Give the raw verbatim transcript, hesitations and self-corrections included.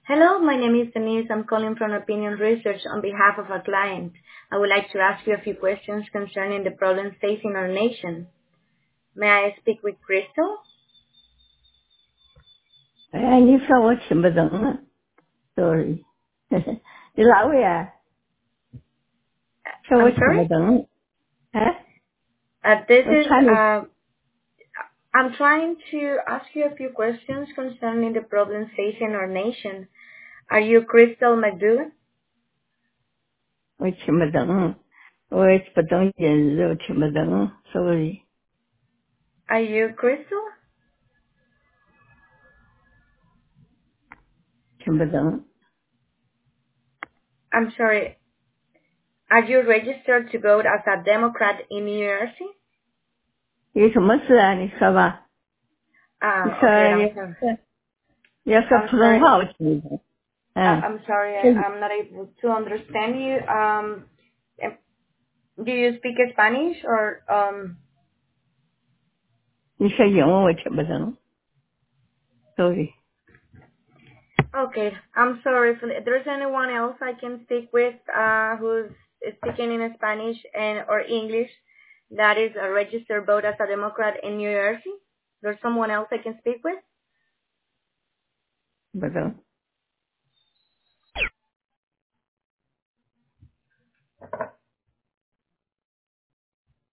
Hello, my name is Denise. I'm calling from Opinion Research on behalf of a client. I would like to ask you a few questions concerning the problems facing our nation. May I speak with Crystal? 哎，你说我听不懂啊，sorry，你哪位啊？说我 I'm 听不 sorry? 懂，哎， Uh, this 我 is, 看你 uh, I'm trying to ask you a few questions concerning the problems facing our nation. Are you Crystal McDougall? 我听不懂，我也不懂英语，我听不懂，sorry， Are you Crystal? 听不懂。 I'm sorry. Are you registered to vote as a Democrat in New Jersey? 有什么事啊？你说吧。你 Uh, 说 okay, I'm 你 sorry. 要说 I'm 普通 sorry. 话，我听不懂。 I- 嗯， I'm sorry, 是 I'm not able to understand you. Um, em- do you speak Spanish or um? 你说英文我听不懂，sorry。 Okay, I'm sorry. If there's anyone else I can speak with, uh, who's speaking in Spanish and or English, that is a registered vote as a Democrat in New Jersey. There's someone else I can speak with. 不懂。